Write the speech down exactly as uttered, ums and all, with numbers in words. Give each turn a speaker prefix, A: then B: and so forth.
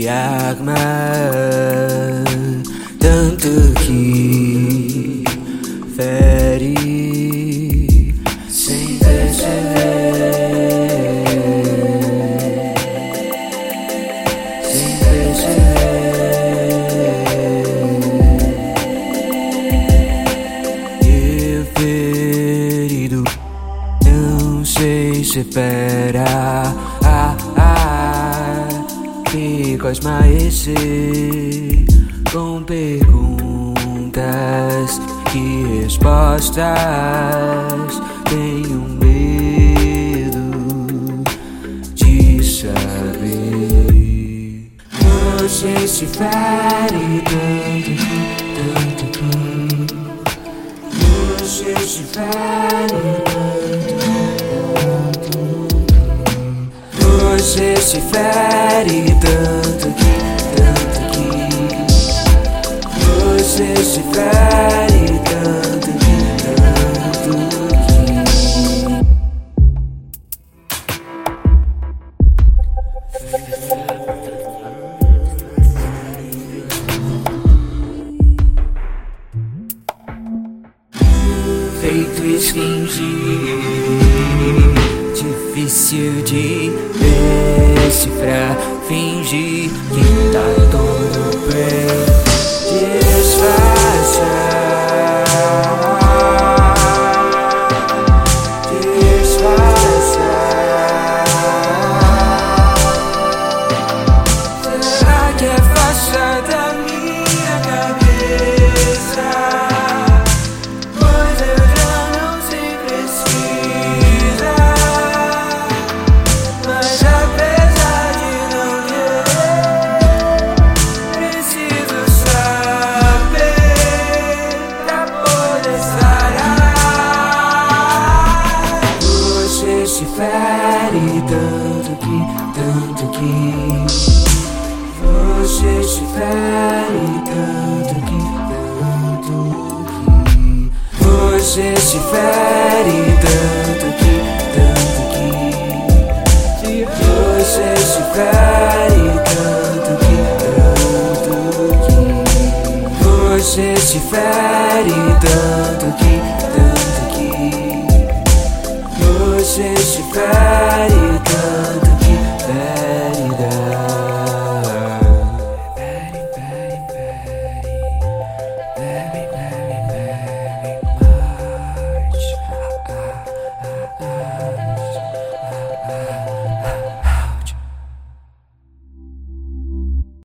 A: embriaga-me tanto que fere sem perceber, sem perceber. Eu ferido, não sei se espera. Ah, ah, fico a esmaecer com perguntas e respostas. Tenho medo de saber. Você se fere tanto, tanto que você se fere tanto, você se fere tanto que, tanto que você se fere tanto que, tanto que feito extingir, difícil de decifrar, fingir que tá tudo bem, disfarçar, disfarçar. Será que é faixa da minha cabeça? Pois eu já não sei precisa. Mas apesar de não querer, preciso saber pra poder sarar. Você se fere tanto que, tanto que você se fere tanto que, tanto que você se fere tanto que, tanto que você se fere tanto que, tanto que você se fere tanto que, tanto que você se fere tanto